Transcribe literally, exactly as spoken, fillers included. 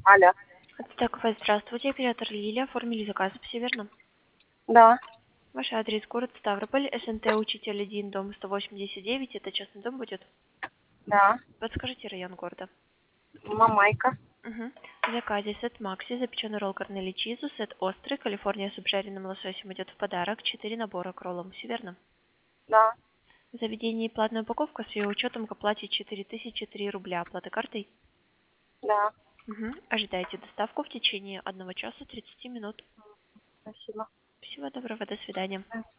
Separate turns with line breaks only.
Алло.
Так, здравствуйте, оператор Лилия. Оформили заказ, все верно?
Да,
Ваш адрес город Ставрополь, СНТ Учитель один, дом сто восемьдесят девять. Это частный дом будет?
да.
Подскажите район города.
Мамайка.
Угу. В заказе сет Макси, запеченный ролл корнели чизу, сет острый, Калифорния с обжаренным лососем идет в подарок, четыре набора к роллам, все верно?
Да,
В заведении платная упаковка с ее учетом к оплате четыре тысячи три рубля. Оплата картой?
да.
Угу. Ожидайте доставку в течение одного часа тридцати минут.
Спасибо.
Всего доброго, до свидания.